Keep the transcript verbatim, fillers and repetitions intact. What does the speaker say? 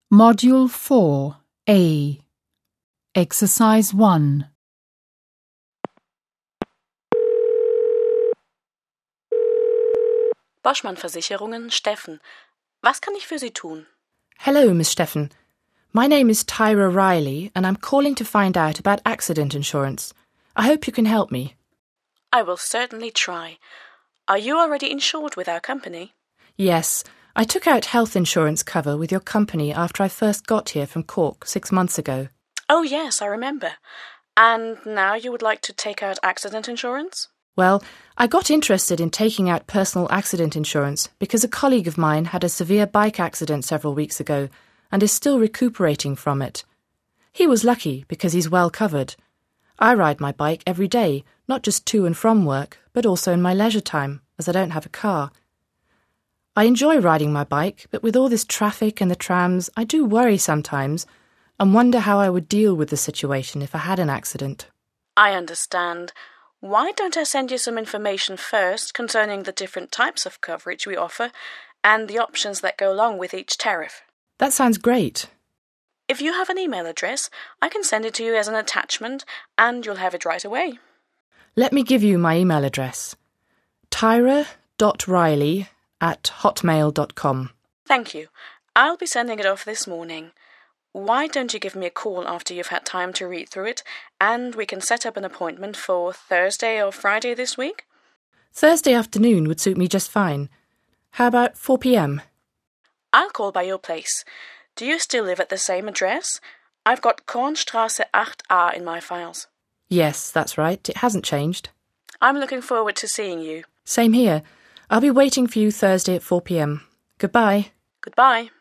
Module four A Exercise one. Boschmann Versicherungen, Steffen. Was kann ich für Sie tun? Hello, Miss Steffen. My name is Tyra Riley, and I'm calling to find out about accident insurance. I hope you can help me. I will certainly try. Are you already insured with our company? Yes, I took out health insurance cover with your company after I first got here from Cork six months ago. Oh yes, I remember. And now you would like to take out accident insurance? Well, I got interested in taking out personal accident insurance because a colleague of mine had a severe bike accident several weeks ago and is still recuperating from it. He was lucky because he's well covered. I ride my bike every day, not just to and from work, but also in my leisure time, as I don't have a car. I enjoy riding my bike, but with all this traffic and the trams, I do worry sometimes and wonder how I would deal with the situation if I had an accident. I understand. Why don't I send you some information first concerning the different types of coverage we offer and the options that go along with each tariff? That sounds great. If you have an email address, I can send it to you as an attachment and you'll have it right away. Let me give you my email address. tyra dot riley at hotmail dot com. Thank you. I'll be sending it off this morning. Why don't you give me a call after you've had time to read through it, and we can set up an appointment for Thursday or Friday this week? Thursday afternoon would suit me just fine. How about four p.m? I'll call by your place. Do you still live at the same address? I've got Kornstraße eight A in my files. Yes, that's right. It hasn't changed. I'm looking forward to seeing you. Same here. I'll be waiting for you Thursday at four p.m. Goodbye. Goodbye.